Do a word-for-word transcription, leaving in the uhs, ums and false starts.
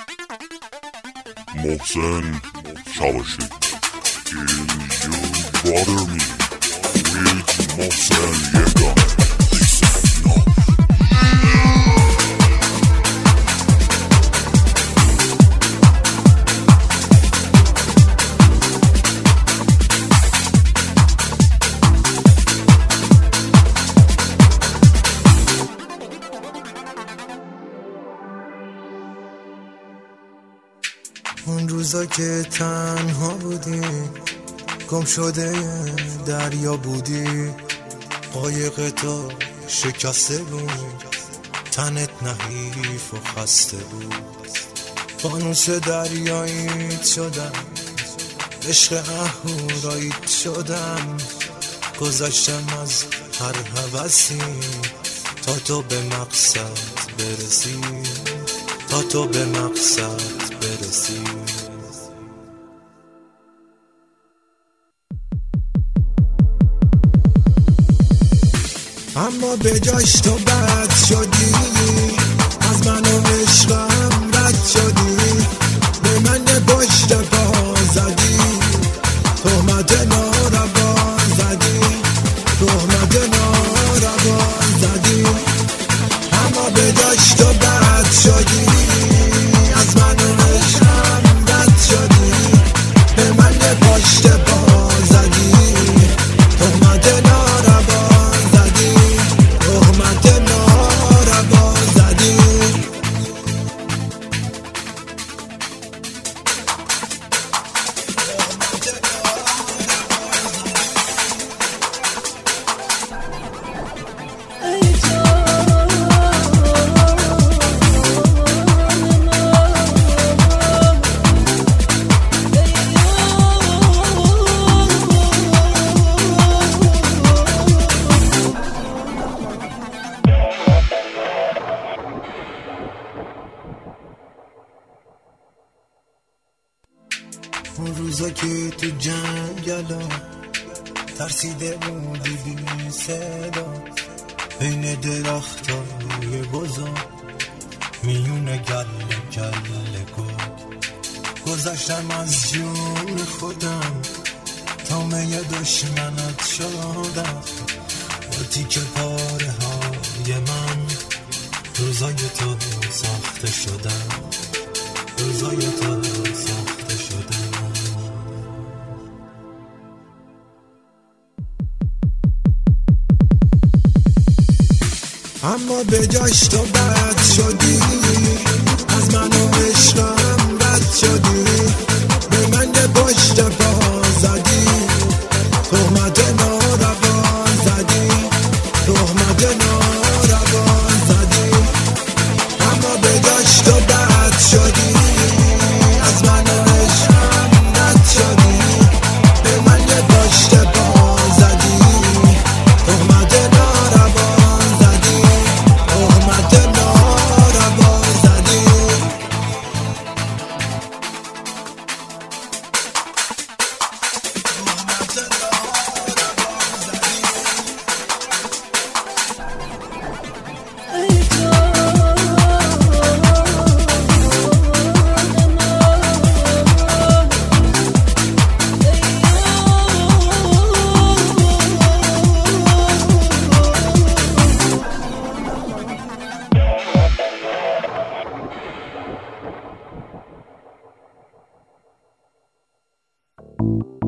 محسن شباشی You bother me with محسن یگانه. اون روزا که تنها بودی، گم شده دریا بودی، قایق تو شکسته بود، تنت نحیف و خسته بود. فانوس دریاییت شدم، عشق اهوراییت شدم، گذاشتم از هر هوسی تا تو به مقصد برسی، تا تو به مقصد برسی. اما به جاش تو بد شدی، از من و عشقم رد شدی، به من پشت پا زدی، تهمت ناروا زدی، تهمت ناروا زدی. اما به جاش تو بد شدی، از من و عشقم رد شدی، به من پشت پا زدی، تهمت ناروا زدی، تهمت ناروا زدی. اون روزا که تو جنگلا ترسیده بودی بی صدا، بین درختای بزرگ میون گله گله گل، گذاشتم از جون خودم تا می دشمنت شدم، با تیکه پاره های من روزای تو ساخته شدم، روزای تو ساخته شدم. اما به جاش تو بد شدی، از من و عشقم رد شدی، به من پشت پا زدی، تهمت ناروا زدی، تهمت ناروا زدی. اما به جاش تو بد شدی، از من و عشقم رد شدی، به من پشت پا زدی، تهمت ناروا زدی، تهمت ناروا زدی. Thank you.